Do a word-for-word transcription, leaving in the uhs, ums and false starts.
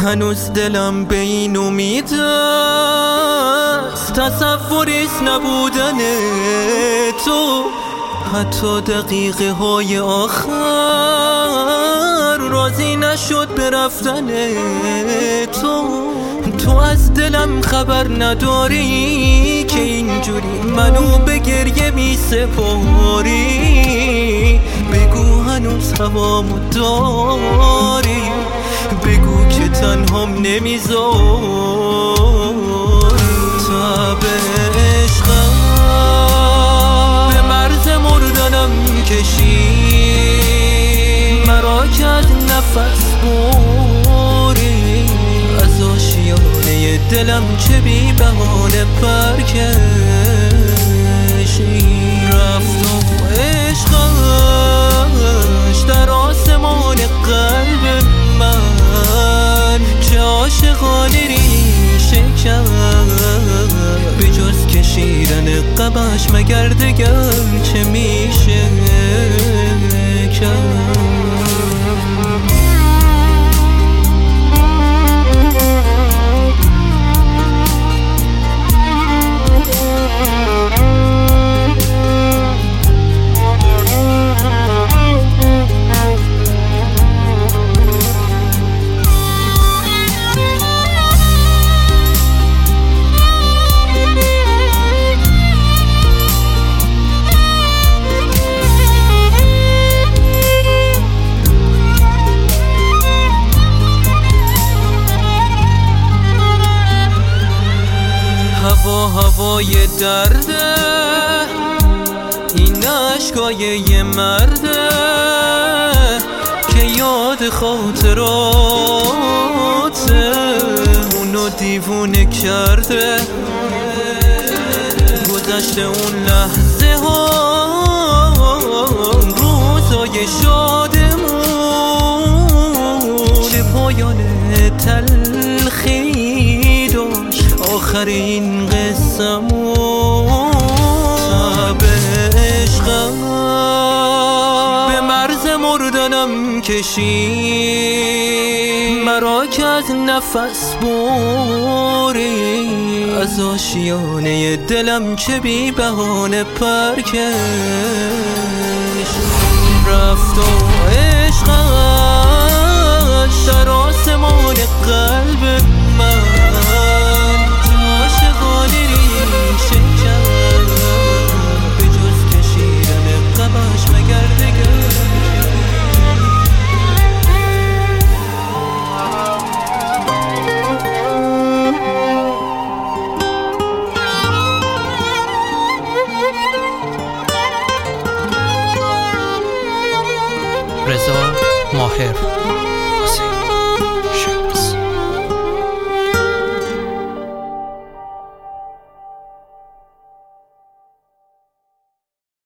هنوز دلم به این امید است، تصوریست نبودن تو. حتی دقیقه های آخر راضی نشد به رفتن تو. تو از دلم خبر نداری که اینجوری منو به گریه می سپاری. بگو هنوز هوامو داری، بگو که تنهام نمیذاری. تب عشقم به مرز مردنم کشی، مرا کرد نفس بری. از آشیانه دلم چه بی بهانه پر کشی. رفت و عشقش در آسمان قلب من چه عاشقانه ریشه کرد. به جز کشیدن غمش مگر دگر چه میشه کرد. هوا هوای درده، این عشقای یه مرده که یاد خاطراته اونو دیوونه کرده. گذشته اون لحظه ها، روزای شادمون چه پایان تلخی داشت آخرین قصه‌مون. تب عشقم به مرز مردنم کشی، مرا که از نفس بری. از آشیانه دلم چه بی بهانه پر کش. رفت و عشقش در آسمان قلب من رضا ماهر.